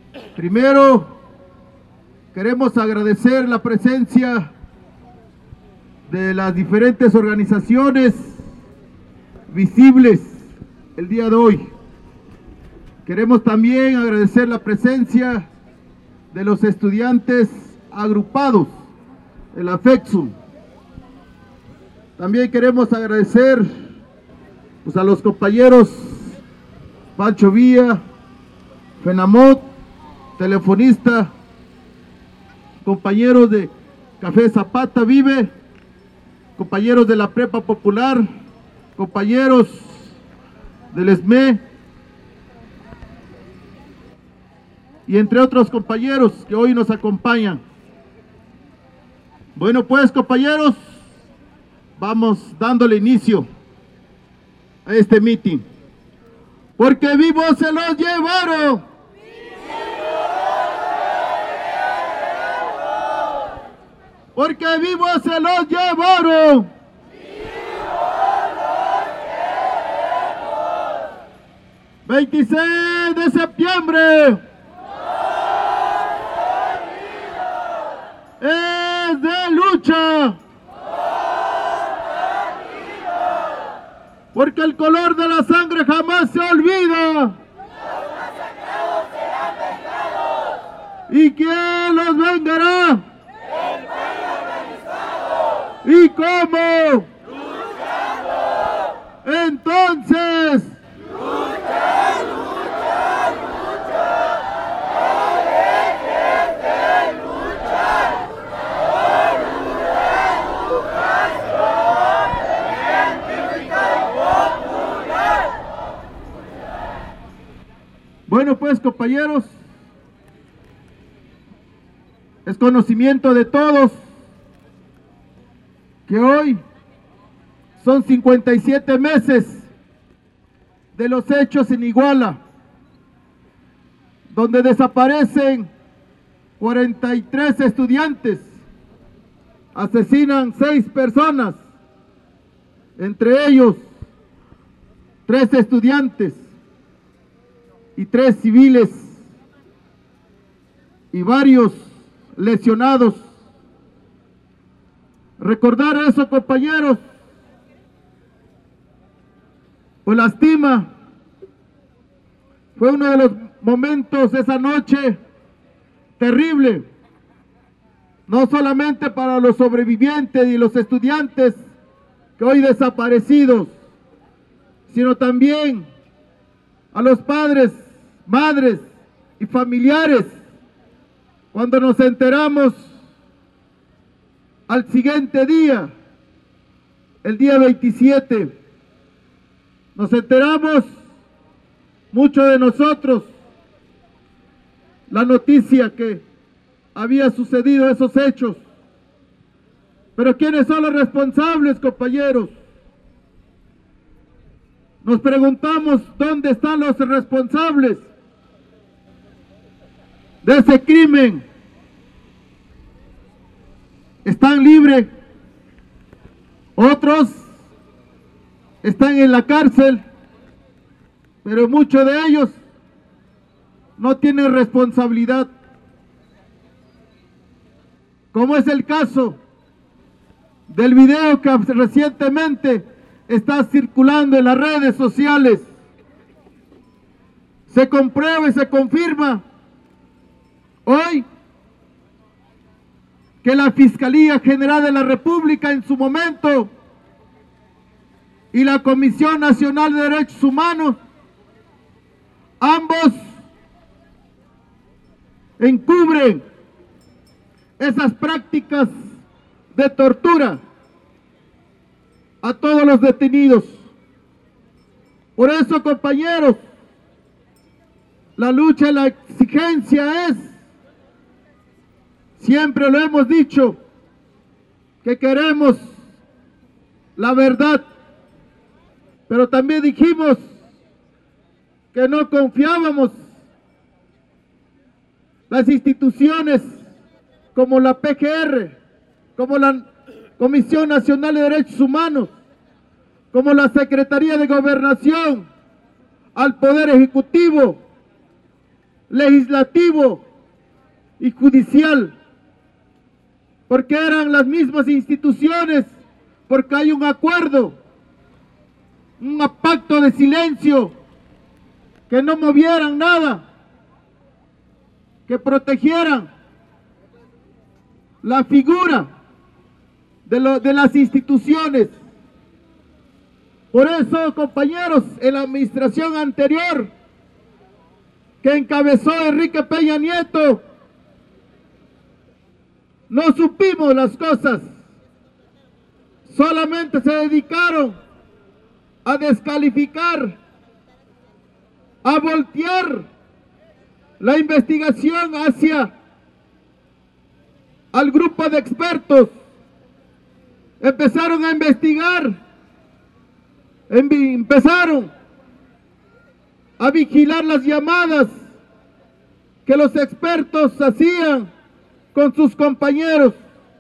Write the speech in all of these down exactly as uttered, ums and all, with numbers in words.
Primero, queremos agradecer la presencia de las diferentes organizaciones visibles el día de hoy. Queremos también agradecer la presencia de los estudiantes agrupados en la FEXUM. También queremos agradecer pues, a los compañeros Pancho Villa, Fenamot, telefonista, compañeros de Café Zapata Vive, compañeros de la Prepa Popular, compañeros del E S M E, y entre otros compañeros que hoy nos acompañan. Bueno pues, compañeros, vamos dándole inicio a este meeting. Porque vivos se los llevaron. Porque vivos se los llevaron. veintiséis de septiembre. Es de lucha. Porque el color de la sangre jamás se olvida. ¿Y quién los vengará? ¿Y cómo? Luchando. Entonces, lucha, lucha, lucha. No dejes de luchar por una educación científica popular. Bueno pues, compañeros, es conocimiento de todos que hoy son cincuenta y siete meses de los hechos en Iguala, donde desaparecen cuarenta y tres estudiantes, asesinan seis personas, entre ellos tres estudiantes y tres civiles y varios lesionados. Recordar eso, compañeros, pues lastima. Fue uno de los momentos esa noche terrible, no solamente para los sobrevivientes y los estudiantes que hoy desaparecidos, sino también a los padres, madres y familiares, cuando nos enteramos al siguiente día, el día veintisiete, nos enteramos, muchos de nosotros, la noticia que había sucedido esos hechos. Pero ¿quiénes son los responsables, compañeros? Nos preguntamos dónde están los responsables de ese crimen. Están libres, otros están en la cárcel, pero muchos de ellos no tienen responsabilidad, como es el caso del video que recientemente está circulando en las redes sociales. Se comprueba y se confirma hoy que la Fiscalía General de la República en su momento y la Comisión Nacional de Derechos Humanos, ambos encubren esas prácticas de tortura a todos los detenidos. Por eso, compañeros, la lucha y la exigencia es, siempre lo hemos dicho, que queremos la verdad, pero también dijimos que no confiábamos las instituciones como la P G R, como la Comisión Nacional de Derechos Humanos, como la Secretaría de Gobernación, al Poder Ejecutivo, legislativo y judicial, porque eran las mismas instituciones, porque hay un acuerdo, un pacto de silencio, que no movieran nada, que protegieran la figura de, lo, de las instituciones. Por eso, compañeros, en la administración anterior que encabezó Enrique Peña Nieto, no supimos las cosas, solamente se dedicaron a descalificar, a voltear la investigación hacia al grupo de expertos. Empezaron a investigar, empezaron a vigilar las llamadas que los expertos hacían con sus compañeros,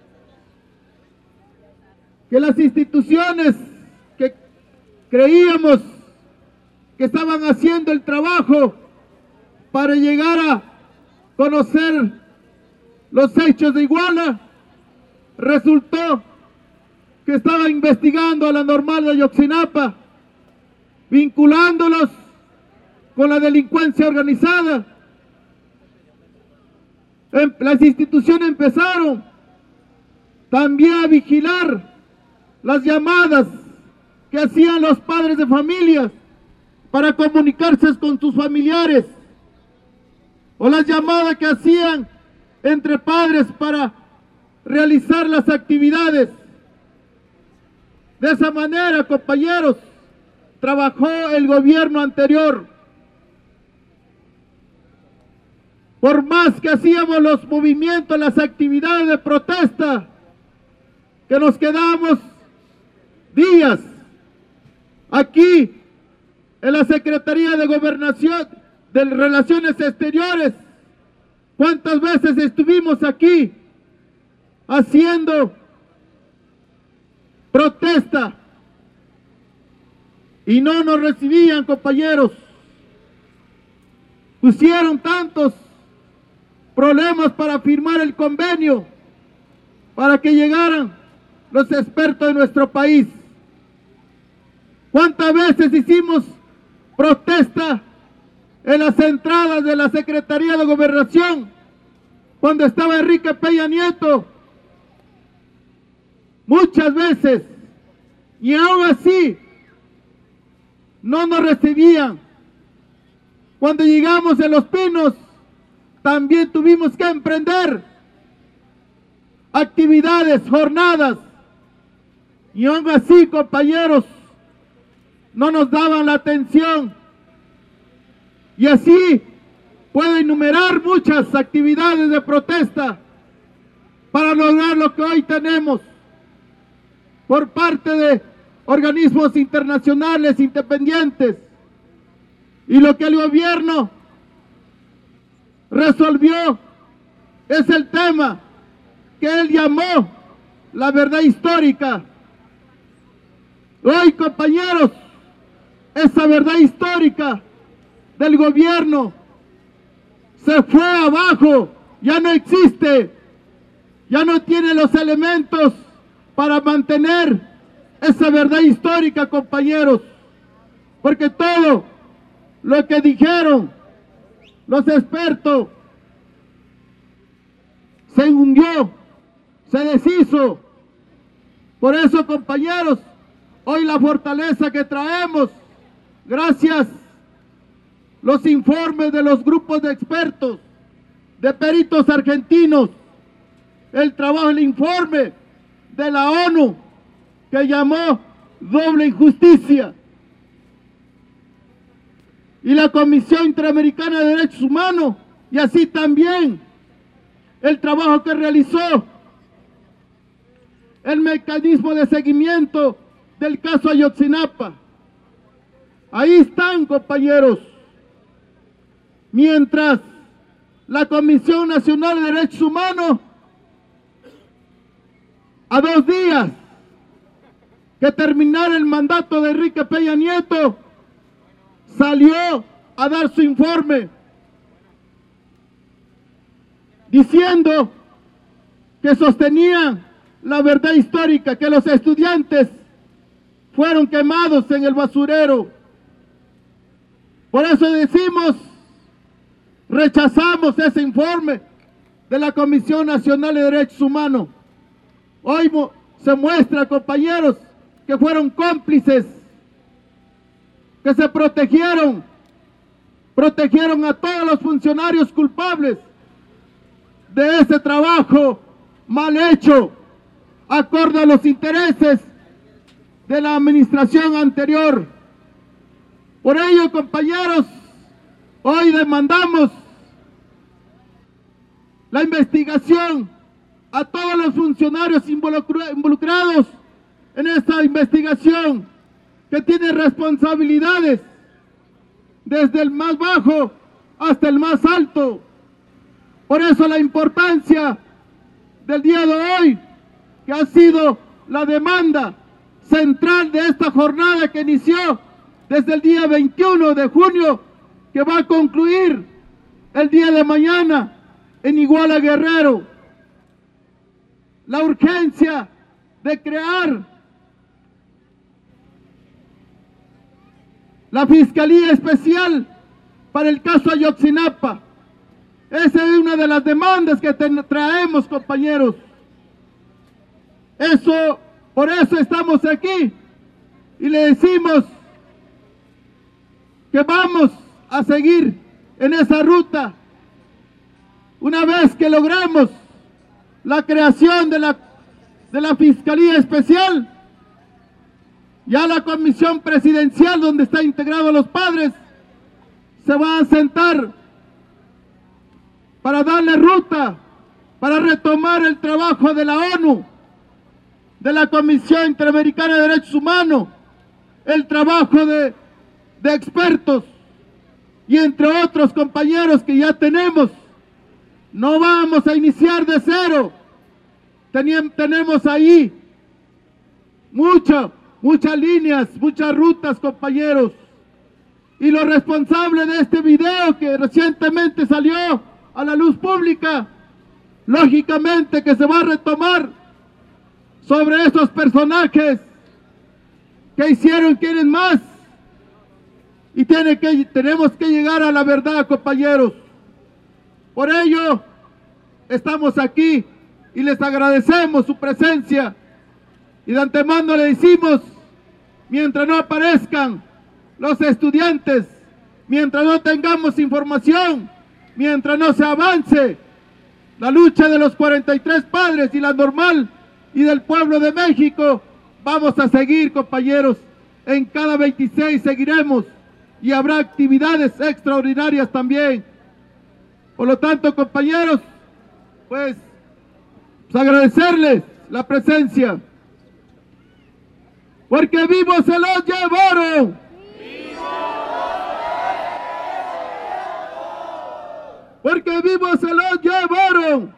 que las instituciones que creíamos que estaban haciendo el trabajo para llegar a conocer los hechos de Iguala, resultó que estaban investigando a la Normal de Ayotzinapa, vinculándolos con la delincuencia organizada. Las instituciones empezaron también a vigilar las llamadas que hacían los padres de familias para comunicarse con sus familiares, o las llamadas que hacían entre padres para realizar las actividades. De esa manera, compañeros, trabajó el gobierno anterior. Por más que hacíamos los movimientos, las actividades de protesta, que nos quedábamos días aquí en la Secretaría de Gobernación, de Relaciones Exteriores, ¿cuántas veces estuvimos aquí haciendo protesta y no nos recibían, compañeros? Pusieron tantos problemas para firmar el convenio, para que llegaran los expertos de nuestro país. ¿Cuántas veces hicimos protesta en las entradas de la Secretaría de Gobernación cuando estaba Enrique Peña Nieto? Muchas veces, y aún así no nos recibían. Cuando llegamos a Los Pinos, también tuvimos que emprender actividades, jornadas, y aún así, compañeros, no nos daban la atención. Y así puedo enumerar muchas actividades de protesta para lograr lo que hoy tenemos por parte de organismos internacionales independientes. Y lo que el gobierno resolvió es el tema que él llamó la verdad histórica. Hoy, compañeros, esa verdad histórica del gobierno se fue abajo, ya no existe, ya no tiene los elementos para mantener esa verdad histórica, compañeros, porque todo lo que dijeron los expertos se hundió, se deshizo. Por eso, compañeros, hoy la fortaleza que traemos, gracias los informes de los grupos de expertos, de peritos argentinos, el trabajo, el informe de la ONU que llamó doble injusticia, y la Comisión Interamericana de Derechos Humanos, y así también el trabajo que realizó el mecanismo de seguimiento del caso Ayotzinapa. Ahí están, compañeros. Mientras la Comisión Nacional de Derechos Humanos, a dos días que terminara el mandato de Enrique Peña Nieto, salió a dar su informe diciendo que sostenía la verdad histórica, que los estudiantes fueron quemados en el basurero. Por eso decimos, rechazamos ese informe de la Comisión Nacional de Derechos Humanos. Hoy se muestra, compañeros, que fueron cómplices, que se protegieron, protegieron a todos los funcionarios culpables de ese trabajo mal hecho, acorde a los intereses de la administración anterior. Por ello, compañeros, hoy demandamos la investigación a todos los funcionarios involucrados en esta investigación, que tienen responsabilidades desde el más bajo hasta el más alto. Por eso la importancia del día de hoy, que ha sido la demanda central de esta jornada que inició desde el día veintiuno de junio, que va a concluir el día de mañana en Iguala Guerrero. La urgencia de crear la Fiscalía Especial para el caso Ayotzinapa. Esa es una de las demandas que traemos, compañeros. Eso, por eso estamos aquí y le decimos que vamos a seguir en esa ruta. Una vez que logremos la creación de la, de la Fiscalía Especial, ya la Comisión Presidencial, donde están integrados los padres, se va a sentar para darle ruta, para retomar el trabajo de la ONU, de la Comisión Interamericana de Derechos Humanos, el trabajo de, de expertos y entre otros compañeros que ya tenemos. No vamos a iniciar de cero. Tenim, tenemos ahí muchas, muchas líneas, muchas rutas, compañeros. Y lo responsable de este video que recientemente salió a la luz pública, lógicamente que se va a retomar sobre esos personajes que hicieron quienes más. Y tiene que, tenemos que llegar a la verdad, compañeros. Por ello, estamos aquí y les agradecemos su presencia. Y de antemano le decimos, mientras no aparezcan los estudiantes, mientras no tengamos información, mientras no se avance la lucha de los cuarenta y tres padres y la normal y del pueblo de México, vamos a seguir, compañeros. En cada veintiséis seguiremos y habrá actividades extraordinarias también. Por lo tanto, compañeros, pues, pues agradecerles la presencia, porque vivos se los llevaron. Porque vivos se los llevaron.